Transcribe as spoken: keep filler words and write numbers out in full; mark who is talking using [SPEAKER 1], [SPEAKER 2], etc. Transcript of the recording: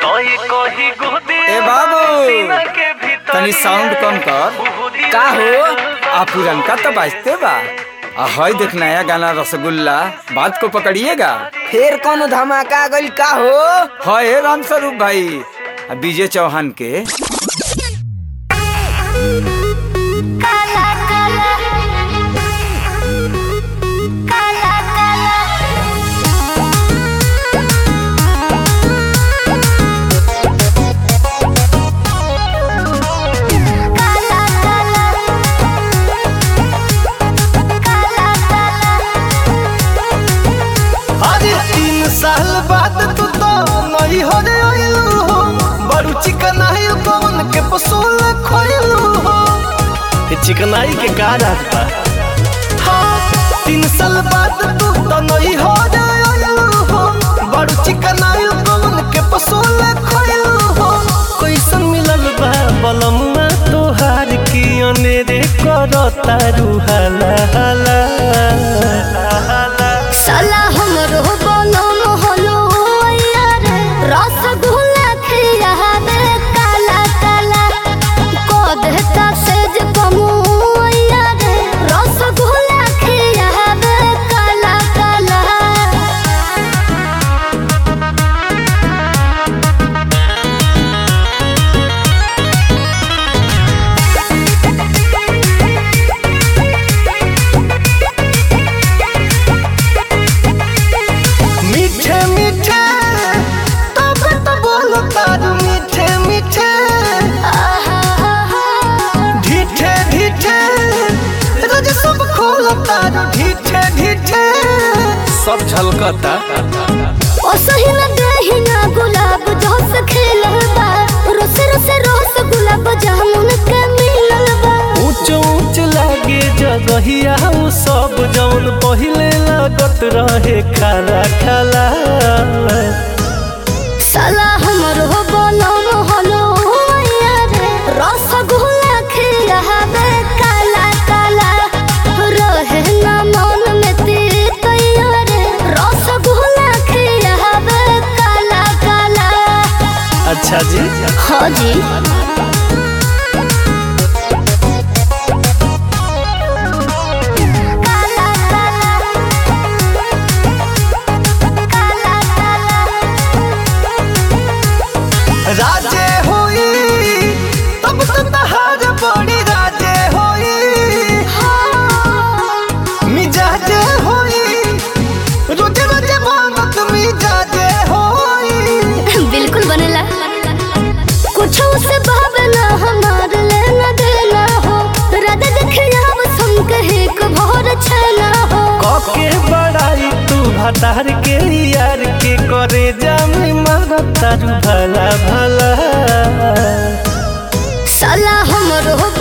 [SPEAKER 1] ए बाबू तनी साउंड कम कर। का हो आ पुरनका तो बाजते बा। आ हई देख नया गाना रसगुल्ला बात को पकड़िएगा।
[SPEAKER 2] फिर कौन धमाका गइल का हो?
[SPEAKER 1] है राम स्वरूप भाई विजय चौहान के।
[SPEAKER 3] साल बाद तू तो नहीं हो रे आइलू हो, बड़ू चिकनाई कौन के पसूल खोइलू हो। ये चिकनाई के का रात बा? हाँ तीन साल बाद तू तो नहीं हो रे आइलू हो, बड़ू चिकनाई कौन के पसूल खोइलू हो। कैसन मिलल बा बलमुआ तोहार की अनेरे करता रुहाला हाला हाला।
[SPEAKER 4] साला हमरो बोलो मोहलो यार रसगुल्ला खिया दे काला काला को देता सेज कमु यार रसगुल्ला खिया दे काला काला।
[SPEAKER 3] मीठे मीठे तब तो बोलो तारू मीठे मीठे, ढीठे ढीठे रोज सब खोलो तारू ढीठे ढीठे। सब झलकता
[SPEAKER 4] ओ सही न दही ना गुलाब जोस खेलल बा, रोस रोस रोस गुलाब जामुन के मिलल बा।
[SPEAKER 3] ऊंच ऊंच लागे जगहिया उ सब जौन पहिले लागत रहे खाला खाला।
[SPEAKER 4] साला हमरो बोलो मोहलो यार रसगुल्ला खिया दे काला काला रहे ना मन में तीत यार रसगुल्ला खिया दे काला काला।
[SPEAKER 3] अच्छा जी
[SPEAKER 4] हाँ जी
[SPEAKER 3] राजे होई तब तो तहार बड़ी राजे होई, मिजाजे होई रोज रोज मांगत मिजाजे होई।
[SPEAKER 4] बिल्कुल बनेला कुछ उसे भावना हमार लेना देना हो, राधा देखिया बस हम कहे को भोर छना हो।
[SPEAKER 3] कके बड़ाई तू भतार के यार के करे जामी मारता भला भला।
[SPEAKER 4] साला हमरो